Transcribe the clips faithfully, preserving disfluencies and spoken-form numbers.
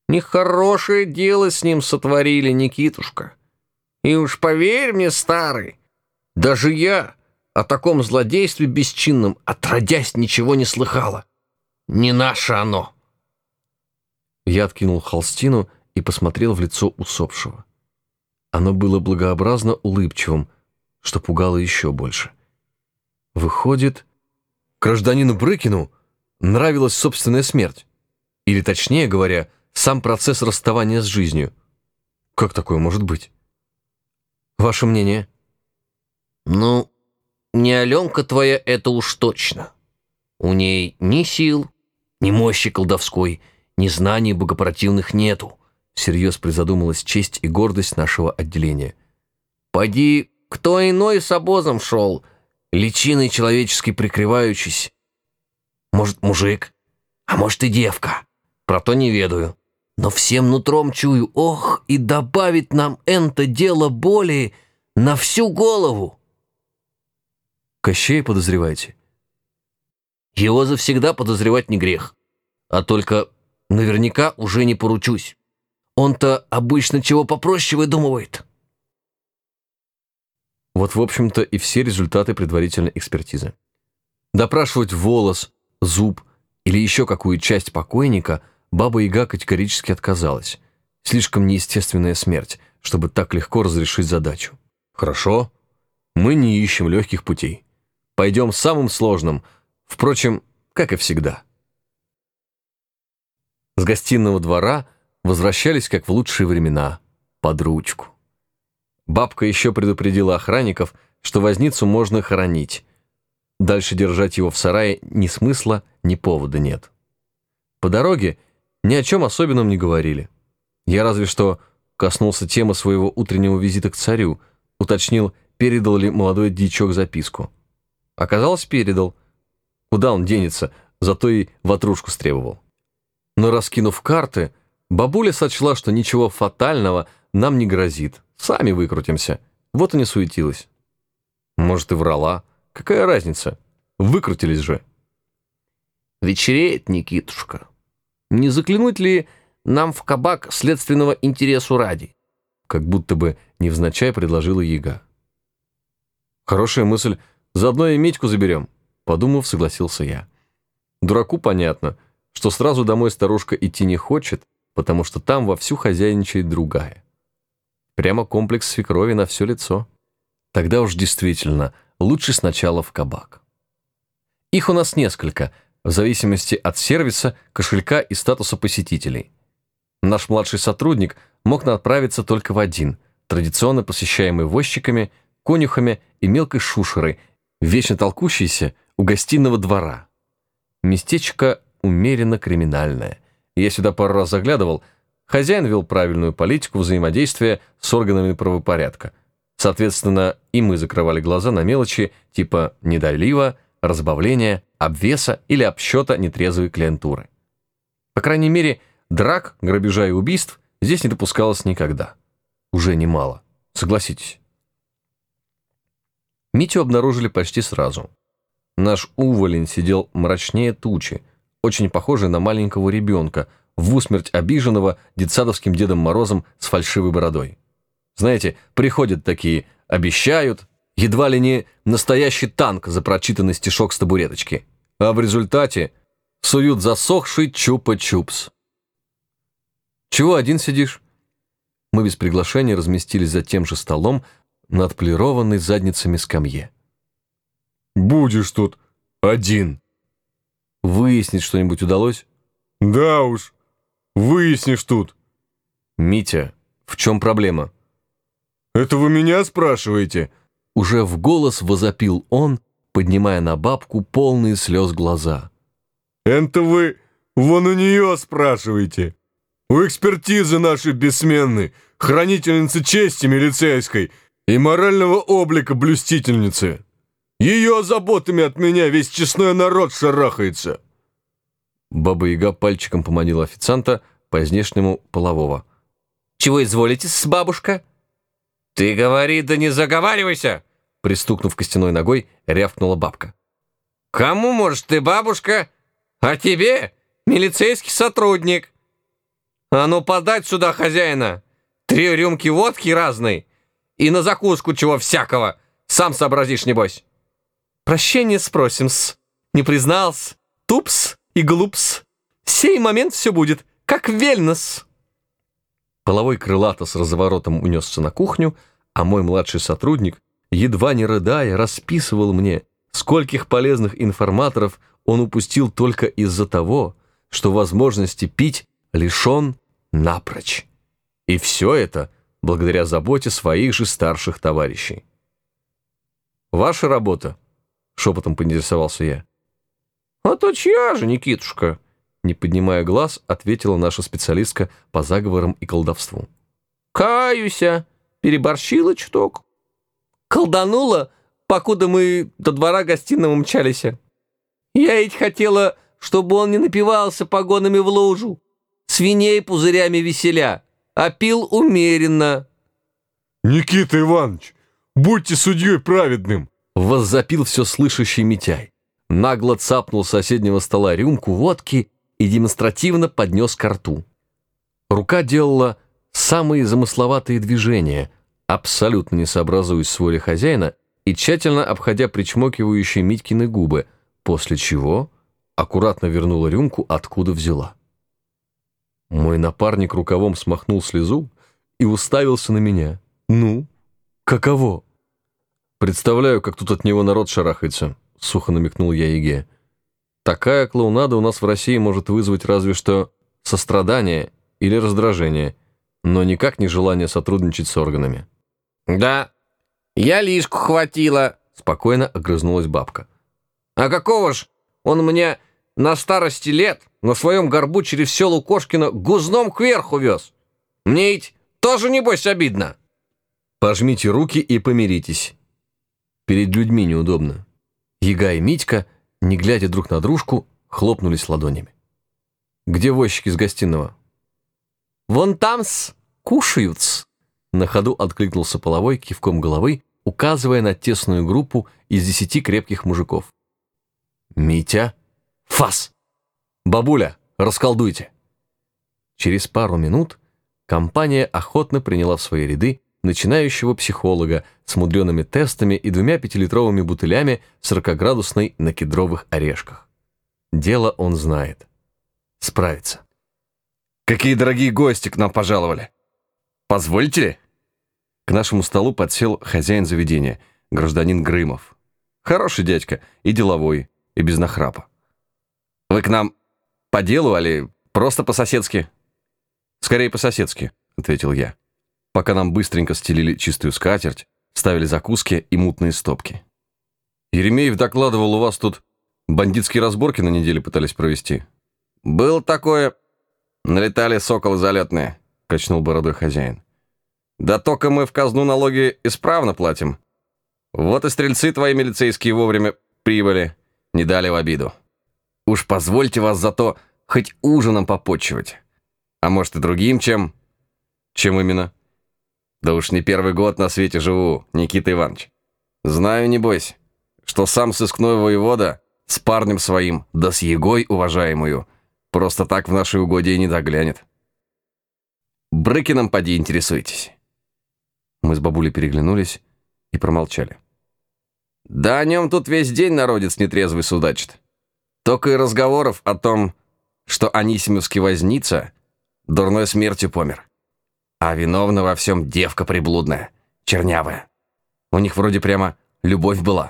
Нехорошее дело с ним сотворили, Никитушка. И уж поверь мне, старый, даже я о таком злодействе бесчинном отродясь ничего не слыхала. Не наше оно. Я откинул холстину и посмотрел в лицо усопшего. Оно было благообразно улыбчивым, что пугало еще больше. Выходит, гражданину Брыкину нравилась собственная смерть. Или, точнее говоря, сам процесс расставания с жизнью. Как такое может быть? Ваше мнение? Ну, не Аленка твоя это уж точно. У ней ни сил, ни мощи колдовской, ни знаний богопротивных нету. Всерьез призадумалась честь и гордость нашего отделения. Поди, кто иной с обозом шел, личиной человеческой прикрываючись. Может, мужик, а может и девка. Про то не ведаю. Но всем нутром чую, ох, и добавит нам это дело боли на всю голову. Кощея подозреваете? Его завсегда подозревать не грех. А только наверняка уже не поручусь. Он-то обычно чего попроще выдумывает. Вот, в общем-то, и все результаты предварительной экспертизы. Допрашивать волос, зуб или еще какую часть покойника Баба-Яга категорически отказалась. Слишком неестественная смерть, чтобы так легко разрешить задачу. Хорошо, мы не ищем легких путей. Пойдем самым сложным, впрочем, как и всегда. С гостиного двора возвращались, как в лучшие времена, под ручку. Бабка еще предупредила охранников, что возницу можно хоронить. Дальше держать его в сарае ни смысла, ни повода нет. По дороге ни о чем особенном не говорили. Я разве что коснулся темы своего утреннего визита к царю, уточнил, передал ли молодой дьячок записку. Оказалось, передал. Куда он денется, зато и ватрушку стребовал. Но, раскинув карты, бабуля сочла, что ничего фатального нам не грозит. Сами выкрутимся. Вот и не суетилась. Может, и врала. Какая разница? Выкрутились же. Вечереет, Никитушка. Не заглянуть ли нам в кабак следственного интересу ради? Как будто бы невзначай предложила Яга. Хорошая мысль. Заодно и Митьку заберем. Подумав, согласился я. Дураку понятно, что сразу домой старушка идти не хочет, потому что там вовсю хозяйничает другая. Прямо комплекс свекрови на все лицо. Тогда уж действительно лучше сначала в кабак. Их у нас несколько, в зависимости от сервиса, кошелька и статуса посетителей. Наш младший сотрудник мог отправиться только в один, традиционно посещаемый возчиками, конюхами и мелкой шушерой, вечно толкущейся у гостиного двора. Местечко умеренно криминальное. Я сюда пару раз заглядывал. Хозяин вел правильную политику взаимодействия с органами правопорядка. Соответственно, и мы закрывали глаза на мелочи типа недолива, разбавления, обвеса или обсчета нетрезвой клиентуры. По крайней мере, драк, грабежа и убийств здесь не допускалось никогда. Уже немало, согласитесь. Митю обнаружили почти сразу. Наш уволень сидел мрачнее тучи, очень похожий на маленького ребенка, в усмерть обиженного детсадовским Дедом Морозом с фальшивой бородой. Знаете, приходят такие, обещают, едва ли не настоящий танк за прочитанный стишок с табуреточки, а в результате суют засохший чупа-чупс. «Чего один сидишь?» Мы без приглашения разместились за тем же столом на отполированной задницами скамье. «Будешь тут один». «Выяснить что-нибудь удалось?» «Да уж, выяснишь тут». «Митя, в чем проблема?» «Это вы меня спрашиваете?» Уже в голос возопил он, поднимая на бабку полные слез глаза. «Это вы вон у нее спрашиваете. У экспертизы нашей бессменной, хранительницы чести милицейской и морального облика блюстительницы. Ее заботами от меня весь честной народ шарахается». Баба-Яга пальчиком поманила официанта, по-здешнему полового. «Чего изволитесь, бабушка?» «Ты говори, да не заговаривайся!» Пристукнув костяной ногой, рявкнула бабка. «Кому, может, ты бабушка, а тебе милицейский сотрудник?» А ну подать сюда хозяина! Три рюмки водки разной и на закуску чего всякого. Сам сообразишь, небось. Прощение спросим-с. Не признался. Тупс и глупс. Сей момент все будет, как вельно-с. Половой крылато с разворотом унесся на кухню, а мой младший сотрудник, едва не рыдая, расписывал мне, скольких полезных информаторов он упустил только из-за того, что возможности пить лишен напрочь. И все это благодаря заботе своих же старших товарищей. «Ваша работа?» — шепотом поинтересовался я. «А то чья же, Никитушка?» Не поднимая глаз, ответила наша специалистка по заговорам и колдовству. «Каюся, переборщила чуток. Колданула, покуда мы до двора гостиного мчались. Я ведь хотела, чтобы он не напивался погонами в лужу, свиней пузырями веселя, а пил умеренно». «Никита Иванович, будьте судьей праведным!» Воззапил все слышащий Митяй. Нагло цапнул с соседнего стола рюмку водки и демонстративно поднес ко рту. Рука делала самые замысловатые движения, абсолютно не сообразуясь с волей хозяина и тщательно обходя причмокивающие Митькины губы, после чего аккуратно вернула рюмку, откуда взяла. Мой напарник рукавом смахнул слезу и уставился на меня. «Ну, каково?» «Представляю, как тут от него народ шарахается», — сухо намекнул я Еге. «Такая клоунада у нас в России может вызвать разве что сострадание или раздражение, но никак не желание сотрудничать с органами». «Да, я лишку хватила», — спокойно огрызнулась бабка. «А какого ж он мне на старости лет на своем горбу через село Кошкино гузном кверху вез? Мне ведь тоже, небось, обидно». «Пожмите руки и помиритесь. Перед людьми неудобно». Яга и Митька, не глядя друг на дружку, хлопнулись ладонями. «Где возчики из гостиного?» «Вон там-с, кушают-с», — на ходу откликнулся Половой кивком головы, указывая на тесную группу из десяти крепких мужиков. «Митя, фас! Бабуля, расколдуйте!» Через пару минут компания охотно приняла в свои ряды начинающего психолога с мудреными тестами и двумя пятилитровыми бутылями сорокаградусной на кедровых орешках. Дело он знает. Справится. «Какие дорогие гости к нам пожаловали! Позвольте ли?» К нашему столу подсел хозяин заведения, гражданин Грымов. Хороший дядька, и деловой, и без нахрапа. «Вы к нам по делу, али просто по-соседски?» «Скорее по-соседски», — ответил я, пока нам быстренько стелили чистую скатерть, ставили закуски и мутные стопки. «Еремеев докладывал, у вас тут бандитские разборки на неделе пытались провести». «Было такое. Налетали соколы залетные», — качнул бородой хозяин. «Да только мы в казну налоги исправно платим. Вот и стрельцы твои милицейские вовремя прибыли, не дали в обиду. Уж позвольте вас зато хоть ужином попотчевать. А может и другим чем?» «Чем именно?» «Да уж не первый год на свете живу, Никита Иванович. Знаю, небось, что сам сыскной воевода с парнем своим, да с егой уважаемую, просто так в нашей угодье не заглянет. Брыкиным поди интересуйтесь». Мы с бабулей переглянулись и промолчали. «Да о нем тут весь день народец нетрезвый судачит. Только и разговоров о том, что Анисимовский возница дурной смертью помер. А виновна во всем девка приблудная, чернявая. У них вроде прямо любовь была».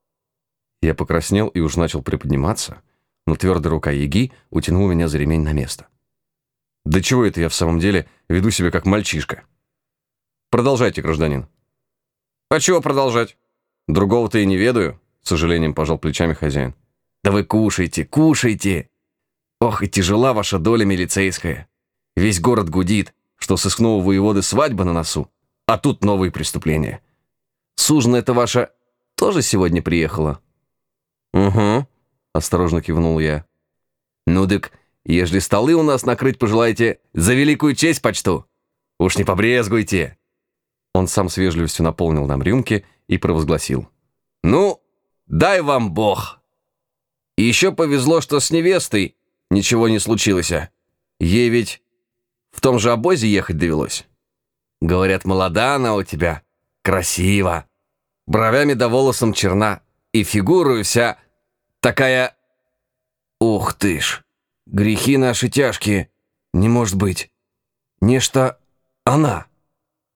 Я покраснел и уж начал приподниматься, но твердая рука Яги утянула меня за ремень на место. «Да чего это я в самом деле веду себя как мальчишка?» «Продолжайте, гражданин». «А чего продолжать? Другого-то и не ведаю», — с сожалением пожал плечами хозяин. «Да вы кушайте, кушайте. Ох, и тяжела ваша доля милицейская. Весь город гудит, что сыскного воеводы свадьба на носу, а тут новые преступления. Суженая-то ваша тоже сегодня приехала?» «Угу», — осторожно кивнул я. «Ну дык, ежели столы у нас накрыть пожелаете, за великую честь почту. Уж не побрезгуйте». Он сам с вежливостью наполнил нам рюмки и провозгласил: «Ну, дай вам Бог. И еще повезло, что с невестой ничего не случилось. Ей ведь в том же обозе ехать довелось. Говорят, молода она у тебя, красива, бровями да волосом черна, и фигурою вся такая... Ух ты ж, грехи наши тяжкие, не может быть. Нечто она.